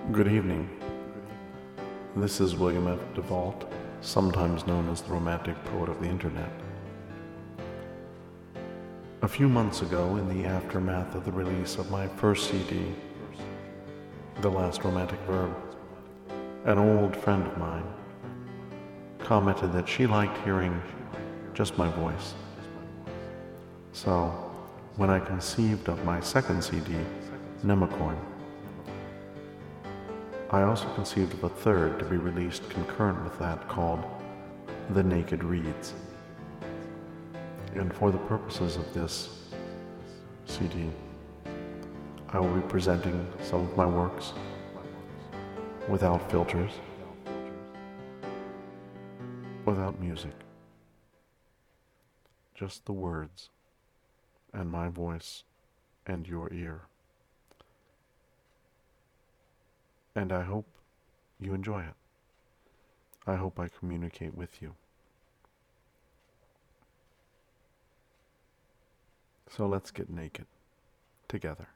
Good evening. This is William F. DeVault, sometimes known as the romantic poet of the internet. A few months ago, in the aftermath of the release of my first CD, The Last Romantic Verb, an old friend of mine commented that she liked hearing just my voice. So, when I conceived of my second CD, Nemacorn, I also conceived of a third to be released concurrent with that called The Naked Reeds. And for the purposes of this CD, I will be presenting some of my works without filters, without music, just the words and my voice and your ear. And I hope you enjoy it. I hope I communicate with you. So let's get naked together.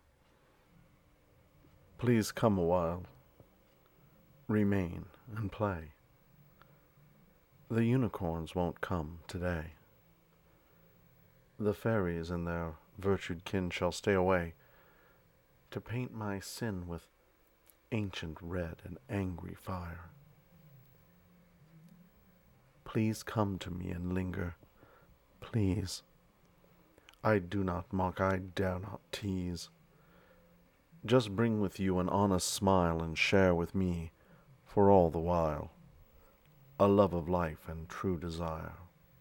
Please come a while. Remain and play. The unicorns won't come today. The fairies and their virtued kin shall stay away to paint my sin with ancient red and angry fire. Please come to me and linger. Please. I do not mock, I dare not tease. Just bring with you an honest smile and share with me, for all the while, a love of life and true desire.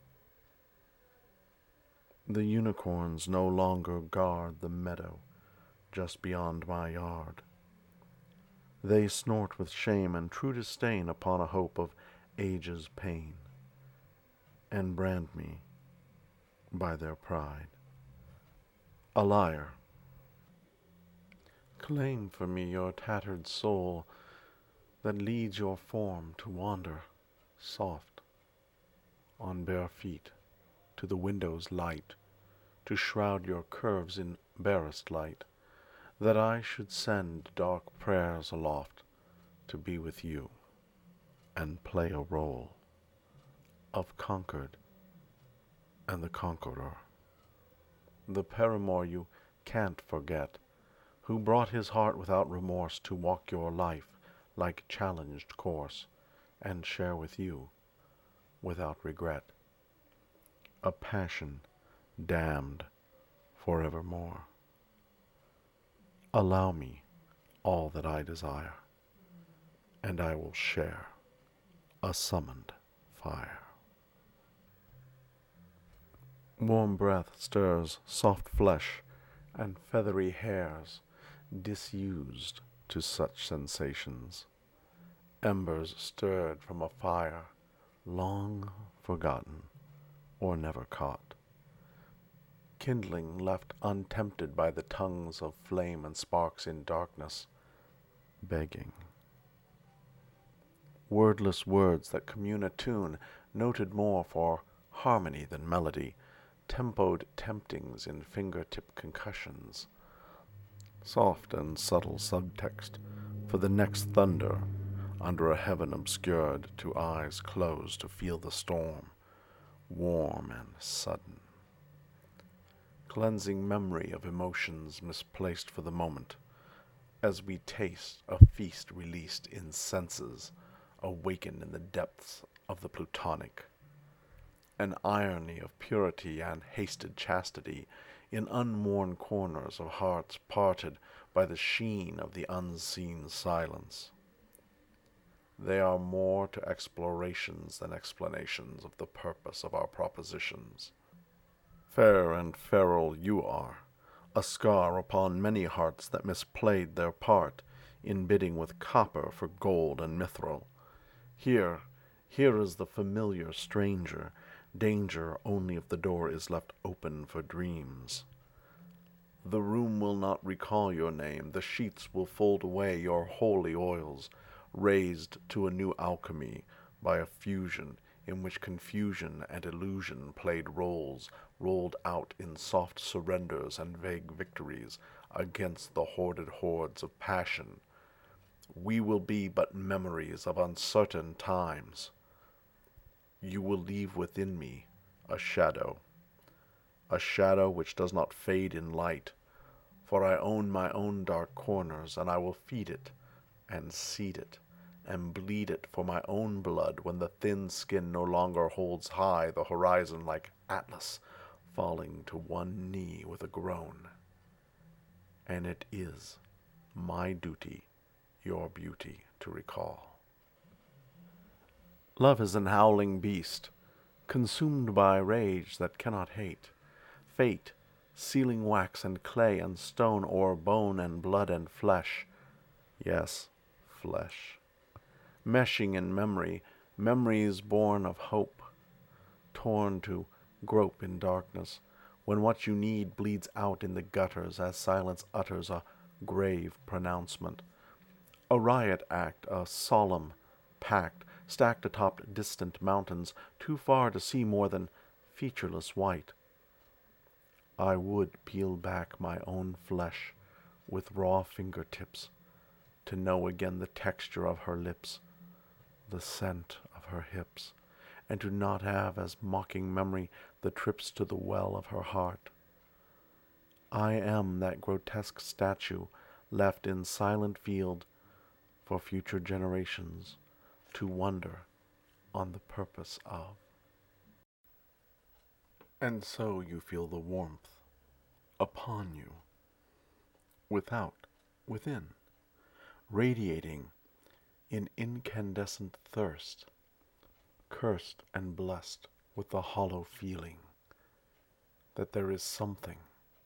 The unicorns no longer guard the meadow just beyond my yard. They snort with shame and true disdain upon a hope of age's pain, and brand me by their pride a liar. Claim for me your tattered soul that leads your form to wander soft on bare feet to the window's light, to shroud your curves in barest light, that I should send dark prayers aloft to be with you and play a role of conquered and the conqueror, the paramour you can't forget, who brought his heart without remorse to walk your life like challenged course and share with you without regret a passion damned forevermore. Allow me all that I desire, and I will share a summoned fire. Warm breath stirs soft flesh and feathery hairs, disused to such sensations. Embers stirred from a fire, long forgotten or never caught. Kindling left untempted by the tongues of flame and sparks in darkness, begging. Wordless words that commune a tune, noted more for harmony than melody, tempoed temptings in fingertip concussions. Soft and subtle subtext for the next thunder under a heaven obscured to eyes closed to feel the storm, warm and sudden. Cleansing memory of emotions misplaced for the moment, as we taste a feast released in senses awakened in the depths of the plutonic. An irony of purity and hasted chastity in unworn corners of hearts parted by the sheen of the unseen silence. They are more to explorations than explanations of the purpose of our propositions. Fair and feral you are, a scar upon many hearts that misplayed their part in bidding with copper for gold and mithril. Here is the familiar stranger, danger only if the door is left open for dreams. The room will not recall your name, the sheets will fold away your holy oils, raised to a new alchemy by a fusion in which confusion and illusion played roles, rolled out in soft surrenders and vague victories against the hoarded hordes of passion, We will be but memories of uncertain times. You will leave within me a shadow which does not fade in light, for I own my own dark corners, and I will feed it, and seed it, and bleed it for my own blood when the thin skin no longer holds high the horizon like Atlas falling to one knee with a groan. And it is my duty your beauty to recall. Love is an howling beast, consumed by rage that cannot hate. Fate, sealing wax and clay and stone o'er bone and blood and flesh. Yes, flesh. Meshing in memory, memories born of hope, torn to grope in darkness, when what you need bleeds out in the gutters as silence utters a grave pronouncement. A riot act, a solemn pact, stacked atop distant mountains, too far to see more than featureless white. I would peel back my own flesh with raw fingertips, to know again the texture of her lips, the scent of her hips, and to not have as mocking memory the trips to the well of her heart. I am that grotesque statue left in silent field for future generations to wonder on the purpose of. And so you feel the warmth upon you, without, within, radiating in incandescent thirst, cursed and blessed with the hollow feeling that there is something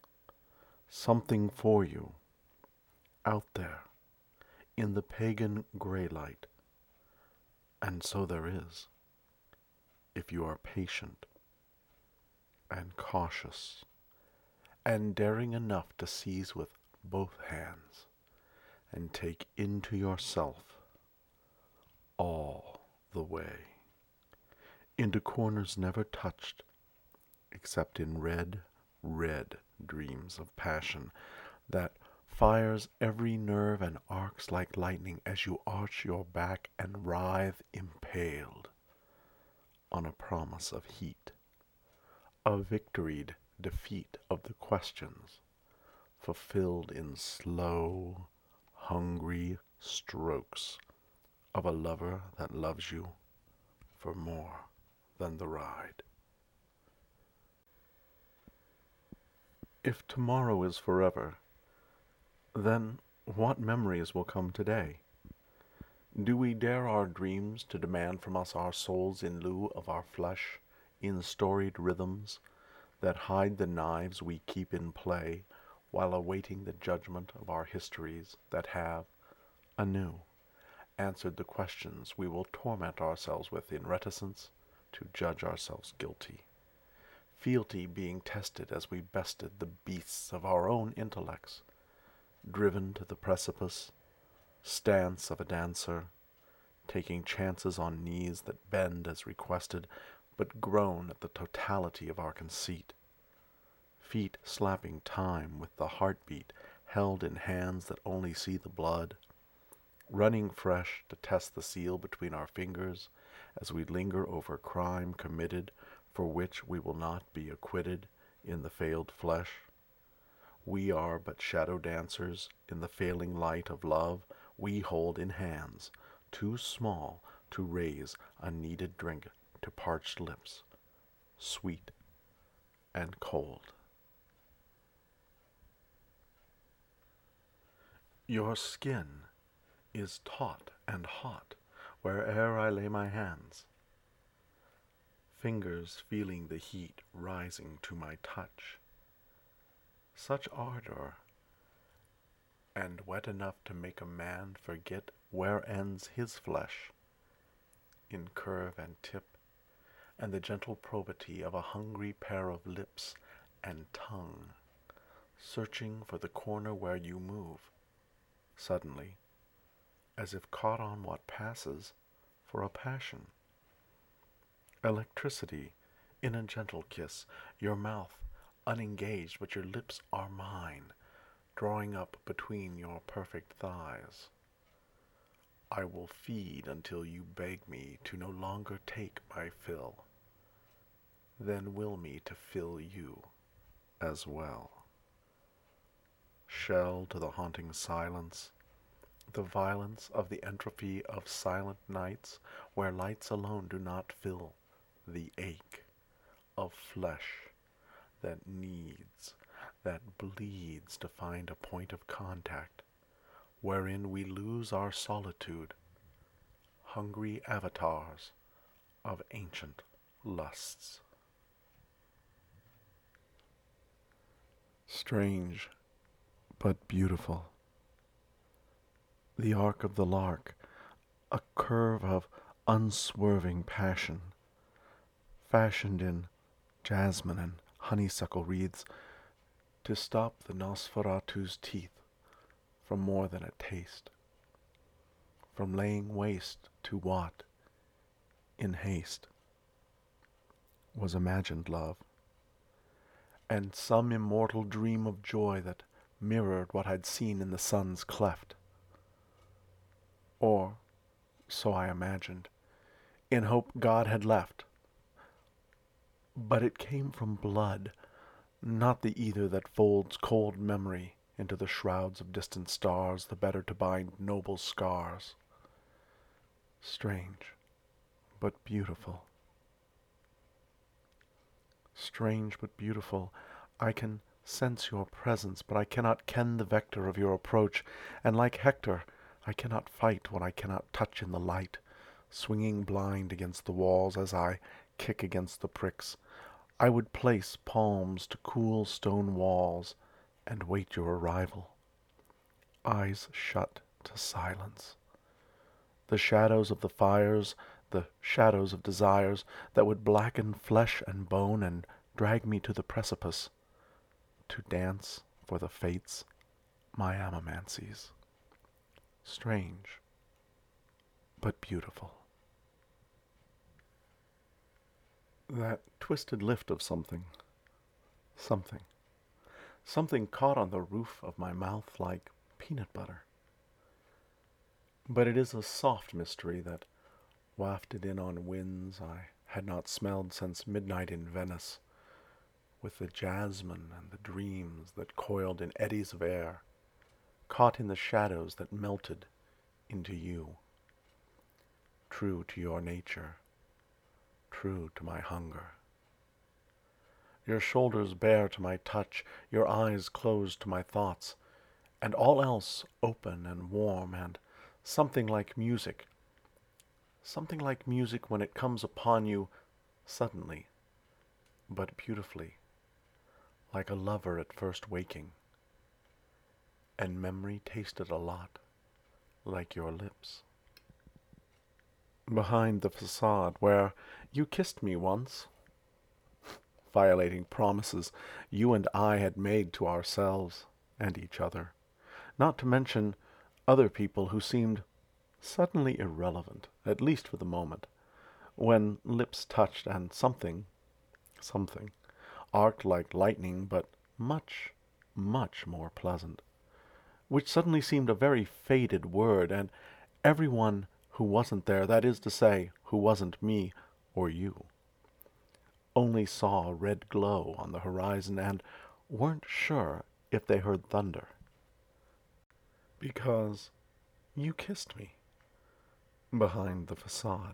for you out there in the pagan gray light. And so there is, if you are patient and cautious and daring enough to seize with both hands and take into yourself all the way, into corners never touched except in red, red dreams of passion that fires every nerve and arcs like lightning as you arch your back and writhe impaled on a promise of heat, a victoried defeat of the questions, fulfilled in slow, hungry strokes of a lover that loves you for more than the ride. If tomorrow is forever, then what memories will come today? Do we dare our dreams to demand from us our souls in lieu of our flesh, in storied rhythms that hide the knives we keep in play while awaiting the judgment of our histories that have, anew, answered the questions we will torment ourselves with in reticence to judge ourselves guilty, fealty being tested as we bested the beasts of our own intellects, driven to the precipice, stance of a dancer, taking chances on knees that bend as requested, but groan at the totality of our conceit, feet slapping time with the heartbeat held in hands that only see the blood, running fresh to test the seal between our fingers as we linger over crime committed for which we will not be acquitted in the failed flesh. We are but shadow dancers in the failing light of love we hold in hands too small to raise a needed drink to parched lips, sweet and cold. Your skin is taut and hot where'er I lay my hands, fingers feeling the heat rising to my touch. Such ardor, and wet enough to make a man forget where ends his flesh, in curve and tip, and the gentle probity of a hungry pair of lips and tongue, searching for the corner where you move, suddenly, as if caught on what passes for a passion. Electricity in a gentle kiss, your mouth unengaged, but your lips are mine, drawing up between your perfect thighs. I will feed until you beg me to no longer take my fill. Then will me to fill you as well. Shell to the haunting silence, the violence of the entropy of silent nights where lights alone do not fill the ache of flesh that needs, that bleeds to find a point of contact wherein we lose our solitude, hungry avatars of ancient lusts. Strange, but beautiful. The arc of the lark, a curve of unswerving passion, fashioned in jasmine and honeysuckle wreaths to stop the Nosferatu's teeth from more than a taste, from laying waste to what, in haste, was imagined love, and some immortal dream of joy that mirrored what I'd seen in the sun's cleft. Or, so I imagined, in hope God had left. But it came from blood, not the ether that folds cold memory into the shrouds of distant stars, the better to bind noble scars. Strange, but beautiful. Strange, but beautiful. I can sense your presence, but I cannot ken the vector of your approach, and like Hector, I cannot fight what I cannot touch in the light, swinging blind against the walls as I kick against the pricks. I would place palms to cool stone walls and wait your arrival, eyes shut to silence. The shadows of the fires, the shadows of desires that would blacken flesh and bone and drag me to the precipice, to dance for the fates my amamancies. Strange, but beautiful. That twisted lift of something caught on the roof of my mouth like peanut butter. But it is a soft mystery that wafted in on winds I had not smelled since midnight in Venice, with the jasmine and the dreams that coiled in eddies of air, caught in the shadows that melted into you. True to your nature, true to my hunger. Your shoulders bare to my touch, your eyes closed to my thoughts, and all else open and warm, and something like music when it comes upon you suddenly, but beautifully, like a lover at first waking, and memory tasted a lot like your lips. Behind the facade where you kissed me once, violating promises you and I had made to ourselves and each other, not to mention other people who seemed suddenly irrelevant, at least for the moment, when lips touched and something, arced like lightning but much, much more pleasant, which suddenly seemed a very faded word, and everyone who wasn't there, that is to say, who wasn't me or you, only saw a red glow on the horizon and weren't sure if they heard thunder. Because you kissed me behind the facade.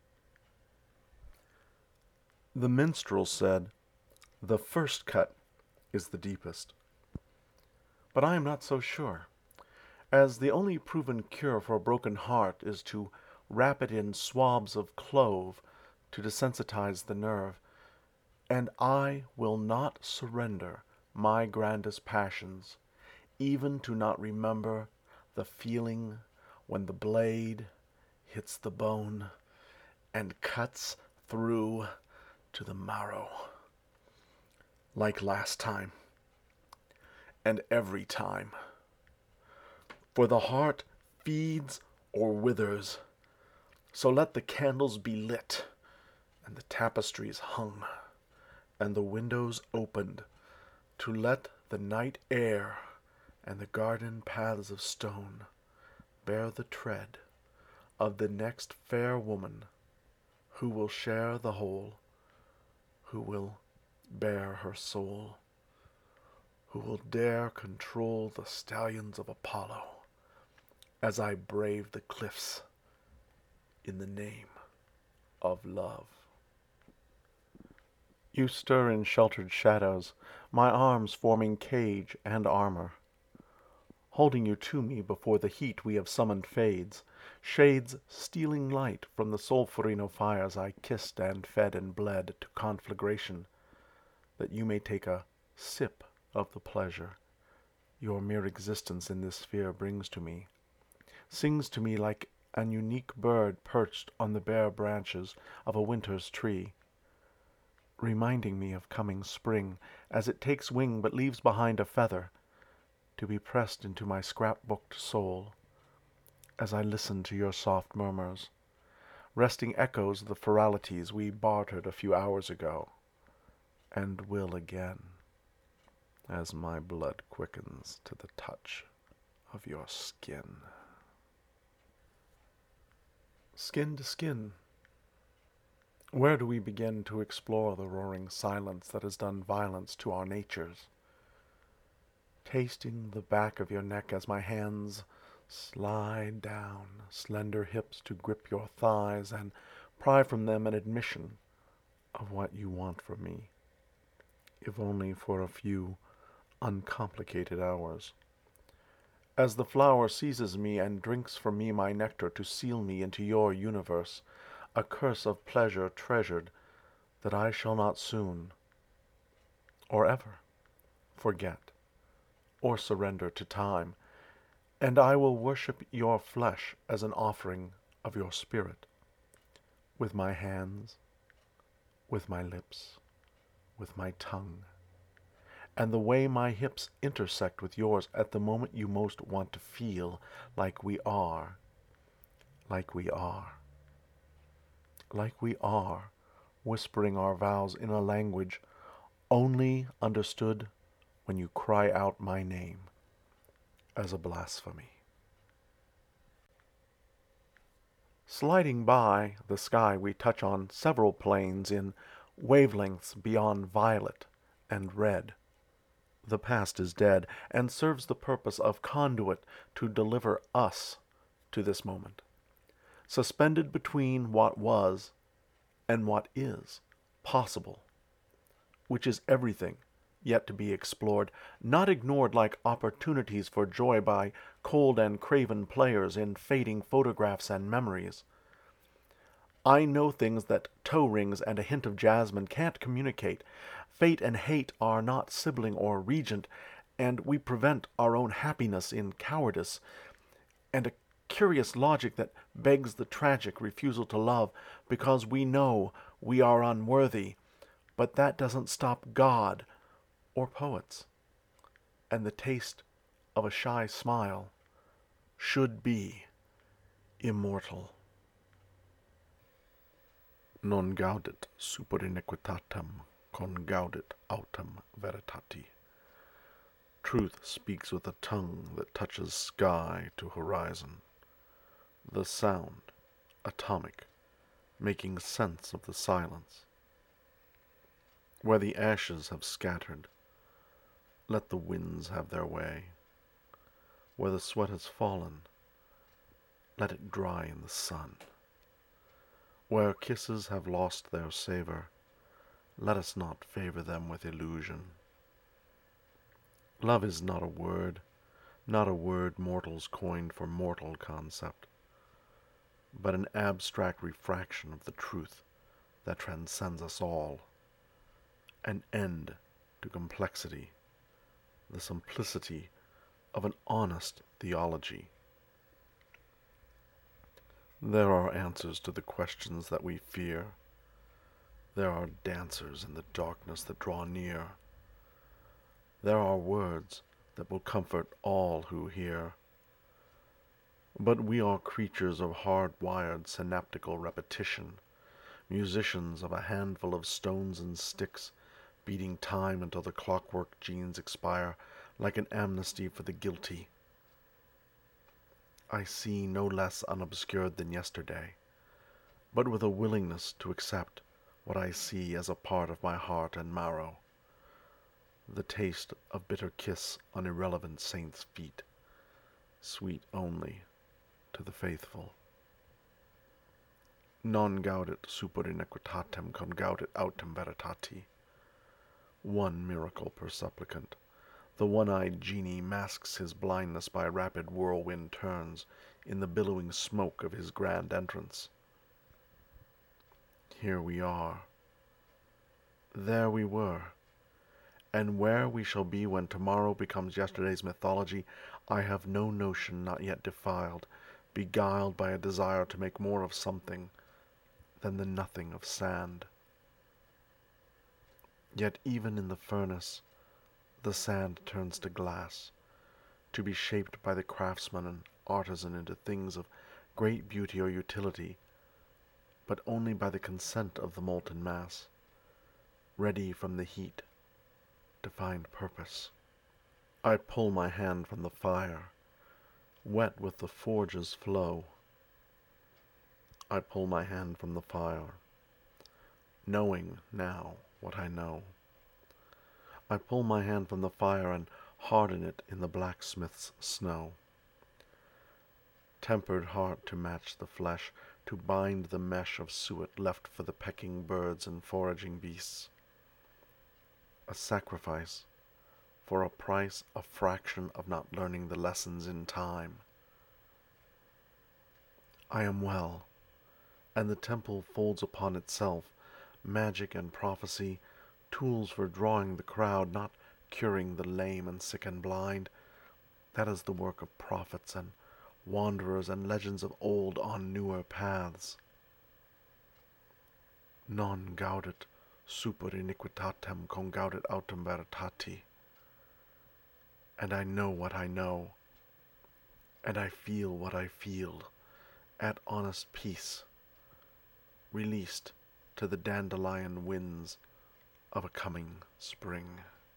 The minstrel said, "The first cut is the deepest." But I am not so sure, as the only proven cure for a broken heart is to wrap it in swabs of clove to desensitize the nerve, and I will not surrender my grandest passions, even to not remember the feeling when the blade hits the bone and cuts through to the marrow, like last time, and every time. For the heart feeds or withers, so let the candles be lit, and the tapestries hung, and the windows opened, to let the night air and the garden paths of stone bear the tread of the next fair woman who will share the whole, who will bear her soul, who will dare control the stallions of Apollo as I brave the cliffs in the name of love. You stir in sheltered shadows, my arms forming cage and armor, holding you to me before the heat we have summoned fades, shades stealing light from the Solferino fires I kissed and fed and bled to conflagration, that you may take a sip of the pleasure your mere existence in this sphere brings to me, sings to me like an unique bird perched on the bare branches of a winter's tree, reminding me of coming spring as it takes wing but leaves behind a feather, to be pressed into my scrapbooked soul, as I listen to your soft murmurs, resting echoes of the feralities we bartered a few hours ago, and will again, as my blood quickens to the touch of your skin. Skin to skin. Where do we begin to explore the roaring silence that has done violence to our natures? Tasting the back of your neck as my hands slide down slender hips to grip your thighs and pry from them an admission of what you want from me, if only for a few uncomplicated hours. As the flower seizes me and drinks from me my nectar to seal me into your universe, a curse of pleasure treasured that I shall not soon, or ever, forget, or surrender to time, and I will worship your flesh as an offering of your spirit, with my hands, with my lips, with my tongue, and the way my hips intersect with yours at the moment you most want to feel like we are, like we are, like we are, whispering our vows in a language only understood when you cry out my name as a blasphemy. Sliding by the sky, we touch on several planes in wavelengths beyond violet and red. The past is dead and serves the purpose of conduit to deliver us to this moment, suspended between what was and what is possible, which is everything yet to be explored, not ignored like opportunities for joy by cold and craven players in fading photographs and memories. I know things that toe rings and a hint of jasmine can't communicate. Fate and hate are not sibling or regent, and we prevent our own happiness in cowardice, and a curious logic that begs the tragic refusal to love because we know we are unworthy, but that doesn't stop God or poets, and the taste of a shy smile should be immortal. Non gaudet super iniquitatem, con gaudet autem veritati. Truth speaks with a tongue that touches sky to horizon, the sound, atomic, making sense of the silence. Where the ashes have scattered, let the winds have their way. Where the sweat has fallen, let it dry in the sun. Where kisses have lost their savor, let us not favor them with illusion. Love is not a word mortals coined for mortal concept, but an abstract refraction of the truth that transcends us all, an end to complexity, the simplicity of an honest theology. There are answers to the questions that we fear. There are dancers in the darkness that draw near. There are words that will comfort all who hear. But we are creatures of hard-wired synaptical repetition, musicians of a handful of stones and sticks, beating time until the clockwork genes expire like an amnesty for the guilty. I see no less unobscured than yesterday, but with a willingness to accept what I see as a part of my heart and marrow, the taste of bitter kiss on irrelevant saints' feet, sweet only to the faithful. Non gaudet super iniquitatem con gaudet autem veritati. One miracle per supplicant. The one-eyed genie masks his blindness by rapid whirlwind turns in the billowing smoke of his grand entrance. Here we are. There we were. And where we shall be when tomorrow becomes yesterday's mythology, I have no notion not yet defiled, beguiled by a desire to make more of something than the nothing of sand. Yet even in the furnace, the sand turns to glass, to be shaped by the craftsman and artisan into things of great beauty or utility, but only by the consent of the molten mass, ready from the heat to find purpose. I pull my hand from the fire, wet with the forge's flow. I pull my hand from the fire, knowing now what I know. I pull my hand from the fire and harden it in the blacksmith's snow. Tempered heart to match the flesh, to bind the mesh of suet left for the pecking birds and foraging beasts. A sacrifice, for a price a fraction of not learning the lessons in time. I am well, and the temple folds upon itself magic and prophecy, tools for drawing the crowd, not curing the lame and sick and blind. That is the work of prophets and wanderers and legends of old on newer paths. Non gaudet super iniquitatem con gaudet autem veritati. And I know what I know, and I feel what I feel, at honest peace, released to the dandelion winds of a coming spring.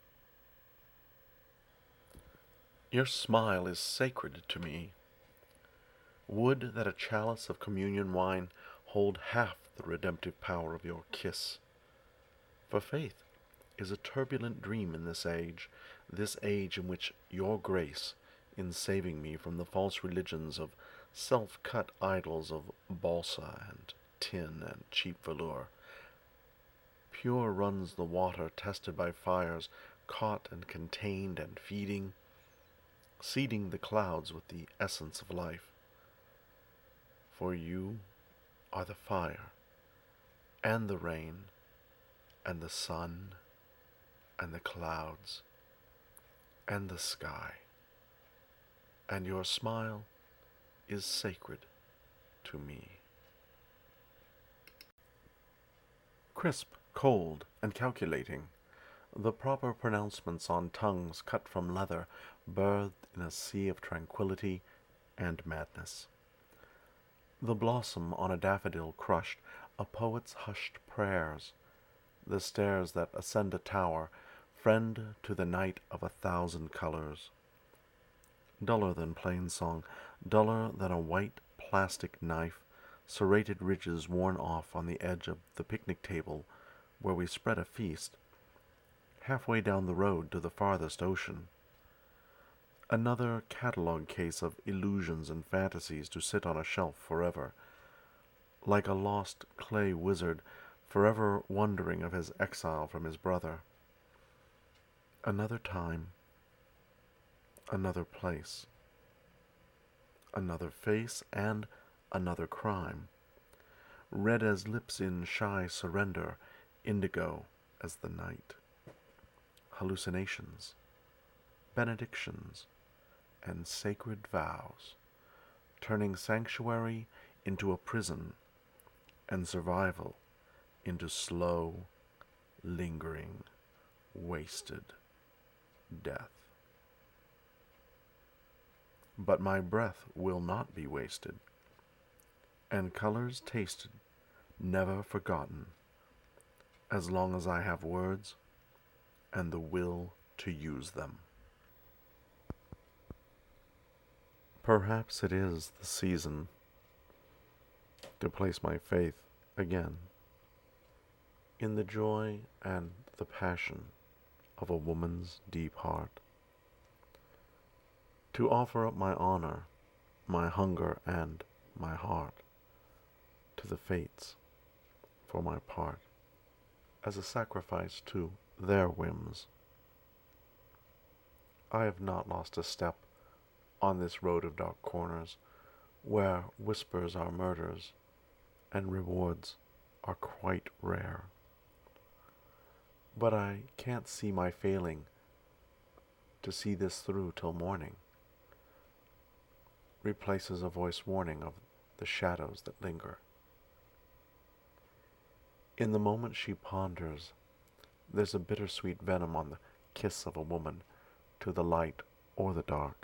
Your smile is sacred to me. Would that a chalice of communion wine hold half the redemptive power of your kiss. For faith is a turbulent dream in this age in which your grace, in saving me from the false religions of self-cut idols of balsa and tin and cheap velour, pure runs the water tested by fires, caught and contained and feeding, seeding the clouds with the essence of life. For you are the fire, and the rain, and the sun, and the clouds, and the sky, and your smile is sacred to me. Crisp, cold, and calculating, the proper pronouncements on tongues cut from leather, birthed in a sea of tranquillity and madness. The blossom on a daffodil crushed, a poet's hushed prayers, the stairs that ascend a tower, friend to the night of 1,000 colors. Duller than plain song, duller than a white plastic knife, serrated ridges worn off on the edge of the picnic table where we spread a feast, halfway down the road to the farthest ocean. Another catalogue case of illusions and fantasies to sit on a shelf forever, like a lost clay wizard forever wondering of his exile from his brother. Another time, another place, another face, and another crime, red as lips in shy surrender, indigo as the night. Hallucinations, benedictions, and sacred vows, turning sanctuary into a prison, and survival into slow, lingering, wasted death. But my breath will not be wasted, and colors tasted, never forgotten, as long as I have words and the will to use them. Perhaps it is the season to place my faith again in the joy and the passion of a woman's deep heart, to offer up my honor, my hunger, and my heart to the fates for my part, as a sacrifice to their whims. I have not lost a step on this road of dark corners, where whispers are murders, and rewards are quite rare. But I can't see my failing to see this through till morning replaces a voice warning of the shadows that linger. In the moment she ponders, there's a bittersweet venom on the kiss of a woman to the light or the dark.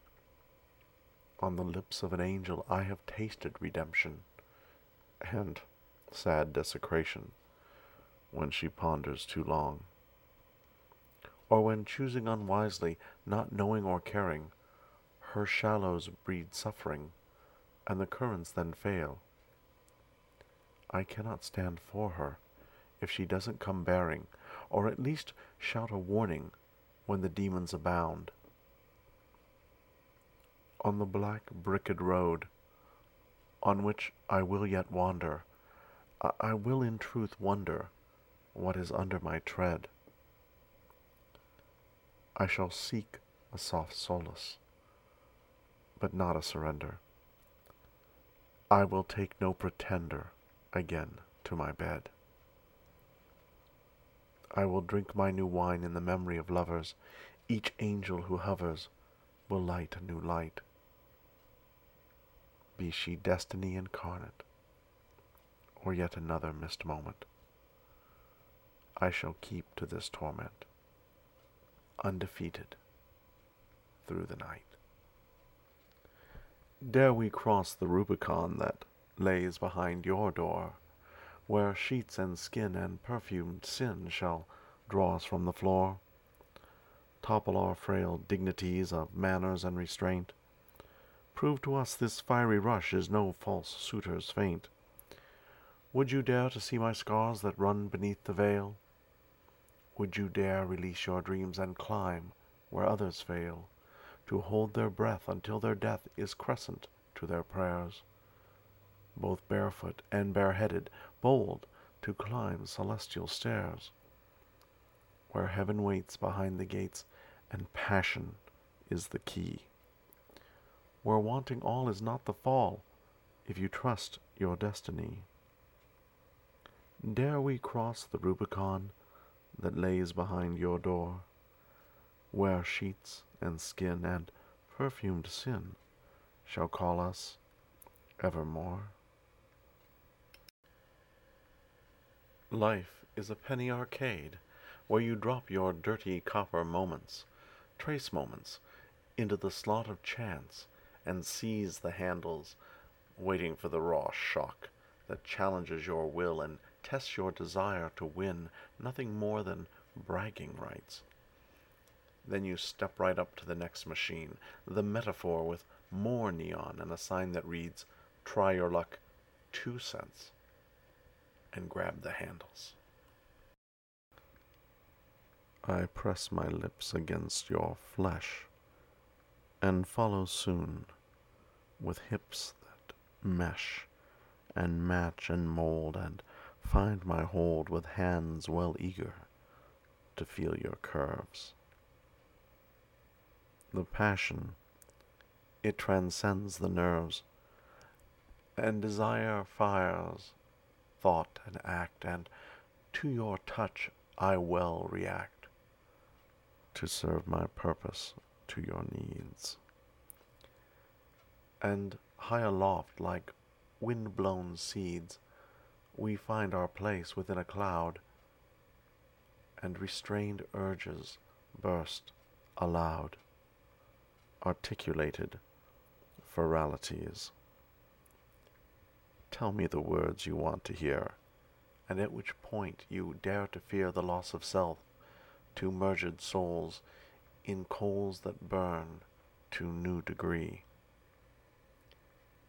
On the lips of an angel I have tasted redemption and sad desecration when she ponders too long, or when choosing unwisely, not knowing or caring, her shallows breed suffering, and the currents then fail. I cannot stand for her if she doesn't come bearing, or at least shout a warning when the demons abound. On the black bricked road, on which I will yet wander, I will in truth wonder what is under my tread. I shall seek a soft solace, but not a surrender. I will take no pretender again to my bed. I will drink my new wine in the memory of lovers. Each angel who hovers will light a new light. Be she destiny incarnate, or yet another missed moment, I shall keep to this torment, undefeated through the night. Dare we cross the Rubicon that lays behind your door, where sheets and skin and perfumed sin shall draw us from the floor, topple our frail dignities of manners and restraint, prove to us this fiery rush is no false suitor's feint. Would you dare to see my scars that run beneath the veil? Would you dare release your dreams and climb where others fail, to hold their breath until their death is crescent to their prayers, both barefoot and bareheaded, bold to climb celestial stairs, where heaven waits behind the gates and passion is the key, where wanting all is not the fall, if you trust your destiny? Dare we cross the Rubicon that lays behind your door, where sheets and skin and perfumed sin shall call us evermore? Life is a penny arcade, where you drop your dirty copper moments, trace moments, into the slot of chance, and seize the handles, waiting for the raw shock that challenges your will and tests your desire to win nothing more than bragging rights. Then you step right up to the next machine, the metaphor with more neon and a sign that reads, "Try your luck, 2 cents," and grab the handles. I press my lips against your flesh and follow soon with hips that mesh and match and mold, and find my hold with hands well eager to feel your curves. The passion, it transcends the nerves, and desire fires thought and act, and to your touch I well react, to serve my purpose to your needs. And high aloft, like wind-blown seeds, we find our place within a cloud, and restrained urges burst aloud, articulated feralities. Tell me the words you want to hear, and at which point you dare to fear the loss of self, two merged souls in coals that burn to new degree,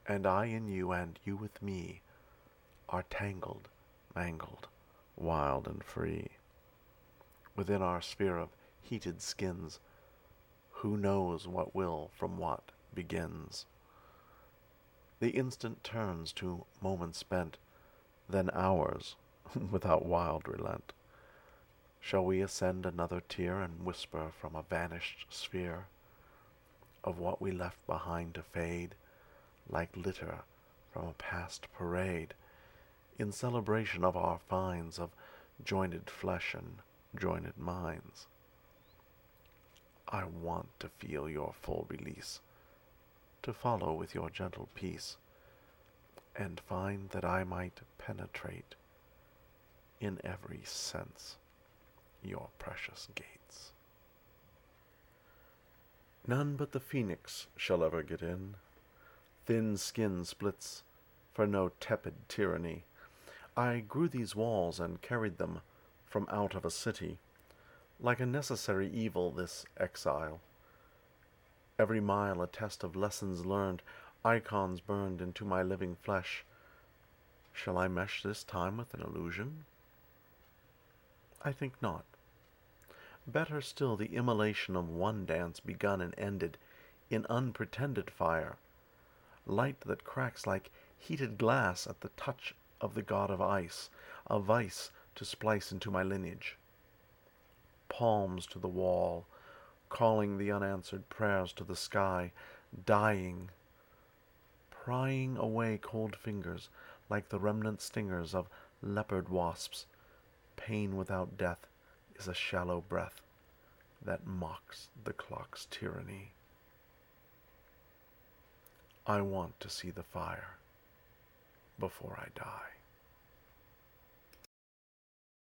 and I in you, and you with me, are tangled, mangled, wild and free. Within our sphere of heated skins, who knows what will from what begins? The instant turns to moments spent, then hours, without wild relent. Shall we ascend another tier and whisper from a vanished sphere of what we left behind to fade, like litter from a past parade, in celebration of our finds of jointed flesh and jointed minds? I want to feel your full release, to follow with your gentle peace, and find that I might penetrate in every sense your precious gates. None but the phoenix shall ever get in. Thin skin splits for no tepid tyranny. I grew these walls and carried them from out of a city, like a necessary evil this exile. Every mile a test of lessons learned, icons burned into my living flesh. Shall I mesh this time with an illusion? I think not. Better still the immolation of one dance begun and ended in unpretended fire, light that cracks like heated glass at the touch of the god of ice, a vice to splice into my lineage. Palms to the wall, calling the unanswered prayers to the sky, dying, prying away cold fingers like the remnant stingers of leopard wasps. Pain without death is a shallow breath that mocks the clock's tyranny. I want to see the fire before I die.